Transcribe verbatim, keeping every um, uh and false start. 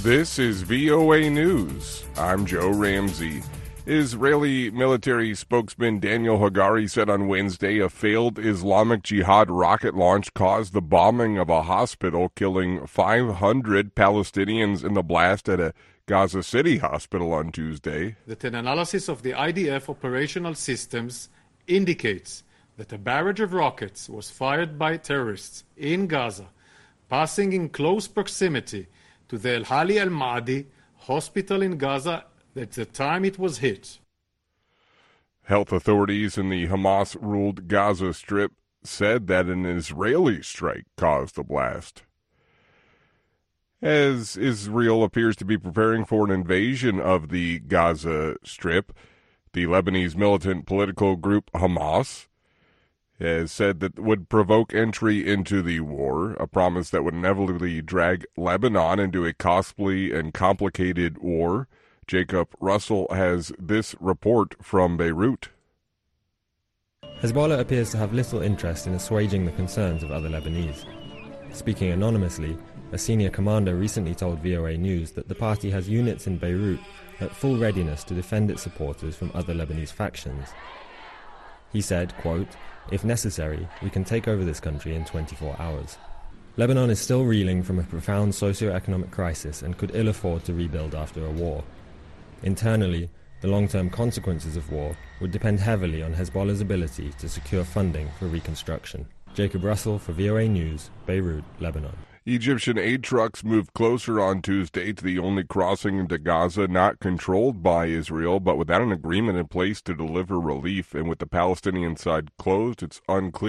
This is V O A News. I'm Joe Ramsey. Israeli military spokesman Daniel Hagari said on Wednesday a failed Islamic Jihad rocket launch caused the bombing of a hospital, killing five hundred Palestinians in the blast at a Gaza City hospital on Tuesday. That an analysis of the I D F operational systems indicates that a barrage of rockets was fired by terrorists in Gaza, passing in close proximity to the Al-Hali Al-Ma'adi hospital in Gaza at the time it was hit. Health authorities in the Hamas-ruled Gaza Strip said that an Israeli strike caused the blast. As Israel appears to be preparing for an invasion of the Gaza Strip, the Lebanese militant political group Hamas has said that would provoke entry into the war, a promise that would inevitably drag Lebanon into a costly and complicated war. Jacob Russell has this report from Beirut. Hezbollah appears to have little interest in assuaging the concerns of other Lebanese. Speaking anonymously, a senior commander recently told V O A News that the party has units in Beirut at full readiness to defend its supporters from other Lebanese factions. He said, quote, "If necessary, we can take over this country in twenty-four hours. Lebanon is still reeling from a profound socio-economic crisis and could ill afford to rebuild after a war. Internally, the long-term consequences of war would depend heavily on Hezbollah's ability to secure funding for reconstruction." Jacob Russell for V O A News, Beirut, Lebanon. Egyptian aid trucks moved closer on Tuesday to the only crossing into Gaza not controlled by Israel, but without an agreement in place to deliver relief. And with the Palestinian side closed, it's unclear